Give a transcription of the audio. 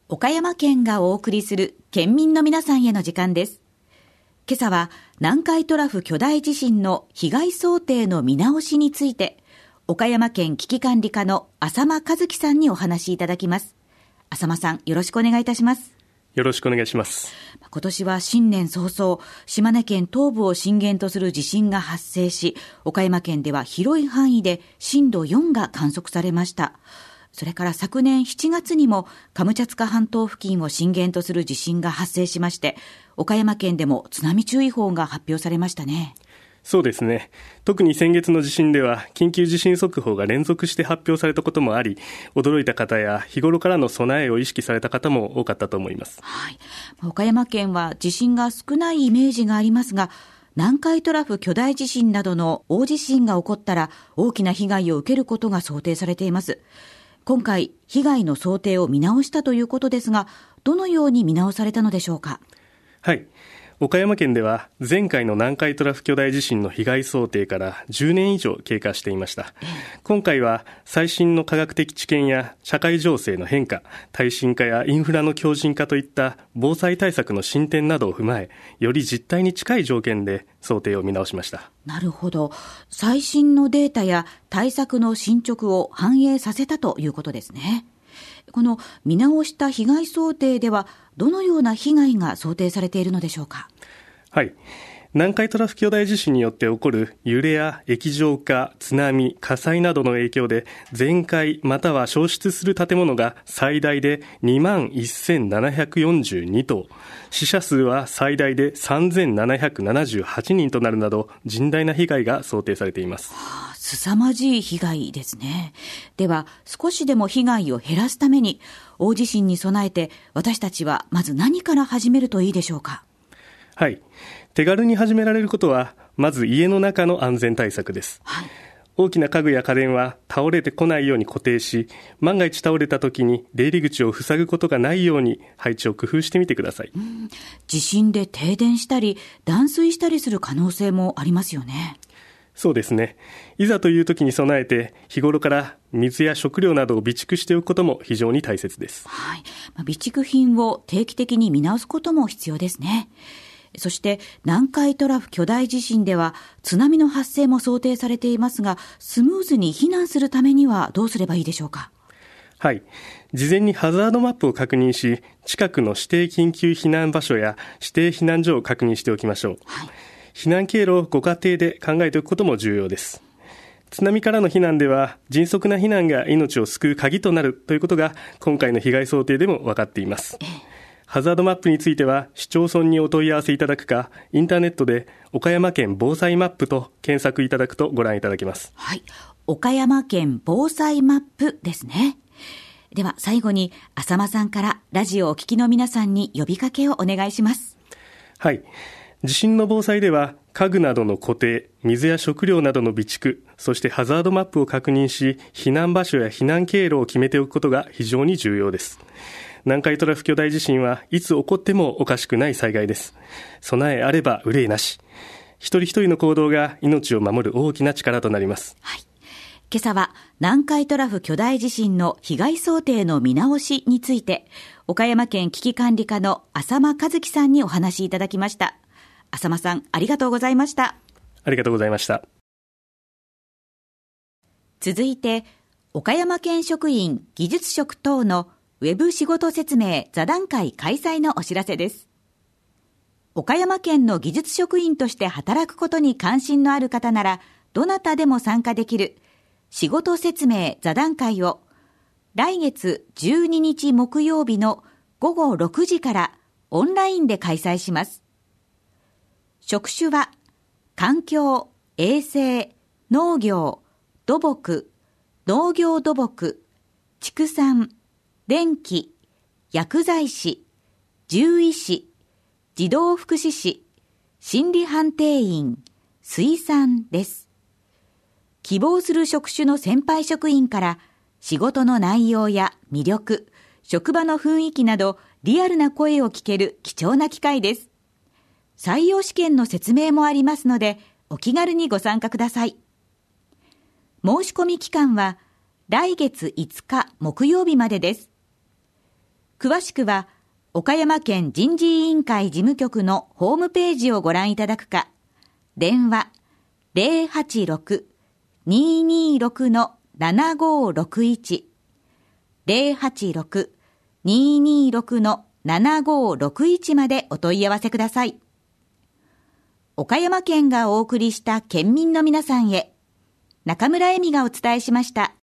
岡山県がお送りする県民の皆さんへの時間です。今朝は南海トラフ巨大地震の被害想定の見直しについて、岡山県危機管理課の浅間和樹さんにお話しいただきます。浅間さん、よろしくお願いいたします。 よろしくお願いします。 今年は新年早々、島根県東部を震源とする地震が発生し、岡山県では広い範囲で震度4が観測されました。それから昨年7月にもカムチャツカ半島付近を震源とする地震が発生しまして、岡山県でも津波注意報が発表されましたね。 そうですね。特に先月の地震では緊急地震速報が連続して発表されたこともあり、驚いた方や日頃からの備えを意識された方も多かったと思います。 はい、岡山県は地震が少ないイメージがありますが、南海トラフ巨大地震などの大地震が起こったら大きな被害を受けることが想定されています。今回被害の想定を見直したということですが、どのように見直されたのでしょうか。 はい、岡山県では前回の南海トラフ巨大地震の被害想定から10年以上経過していました。今回は最新の科学的知見や社会情勢の変化、耐震化やインフラの強靭化といった防災対策の進展などを踏まえ、より実態に近い条件で想定を見直しました。 なるほど。最新のデータや対策の進捗を反映させたということですね。この見直した被害想定ではどのような被害が想定されているのでしょうか。 はい、南海トラフ巨大地震によって起こる揺れや液状化、津波、火災などの影響で全壊または焼失する建物が最大で21,742棟、死者数は最大で3,778人となるなど甚大な被害が想定されています。 凄まじい被害ですね。では少しでも被害を減らすために大地震に備えて私たちはまず何から始めるといいでしょうか。 はい、手軽に始められることはまず家の中の安全対策です。 はい、 大きな家具や家電は倒れてこないように固定し、万が一倒れた時に出入り口を塞ぐことがないように配置を工夫してみてください。 地震で停電したり断水したりする可能性もありますよね。 そうですね。いざという時に備えて日頃から水や食料などを備蓄しておくことも非常に大切です。 はい、備蓄品を定期的に見直すことも必要ですね。そして南海トラフ巨大地震では津波の発生も想定されていますが、スムーズに避難するためにはどうすればいいでしょうか。 はい、事前にハザードマップを確認し、近くの指定緊急避難場所や指定避難所を確認しておきましょう。 はい、 避難経路をご家庭で考えておくことも重要です。津波からの避難では迅速な避難が命を救う鍵となるということが今回の被害想定でも分かっています。ハザードマップについては市町村にお問い合わせいただくか、インターネットで岡山県防災マップと検索いただくとご覧いただけます。 はい、岡山県防災マップですね。では最後に浅間さんからラジオをお聞きの皆さんに呼びかけをお願いします。 はい、地震の防災では家具などの固定、水や食料などの備蓄、そしてハザードマップを確認し、避難場所や避難経路を決めておくことが非常に重要です。南海トラフ巨大地震はいつ起こってもおかしくない災害です。備えあれば憂いなし。一人一人の行動が命を守る大きな力となります。 はい、今朝は南海トラフ巨大地震の被害想定の見直しについて、岡山県危機管理課の浅間和樹さんにお話しいただきました。浅間さん、ありがとうございました。 ありがとうございました。 続いて、岡山県職員技術職等のウェブ仕事説明座談会開催のお知らせです。岡山県の技術職員として働くことに関心のある方なら、どなたでも参加できる仕事説明座談会を来月12日木曜日の午後6時からオンラインで開催します。職種は環境、衛生、農業、土木、農業土木、畜産、電気、薬剤師、獣医師、児童福祉士、心理判定員、水産です。希望する職種の先輩職員から仕事の内容や魅力、職場の雰囲気などリアルな声を聞ける貴重な機会です。採用試験の説明もありますので、お気軽にご参加ください。申し込み期間は来月5日木曜日までです。 詳しくは岡山県人事委員会事務局のホームページをご覧いただくか、電話 086-226-7561 086-226-7561までお問い合わせください。岡山県がお送りした県民の皆さんへ、中村恵美がお伝えしました。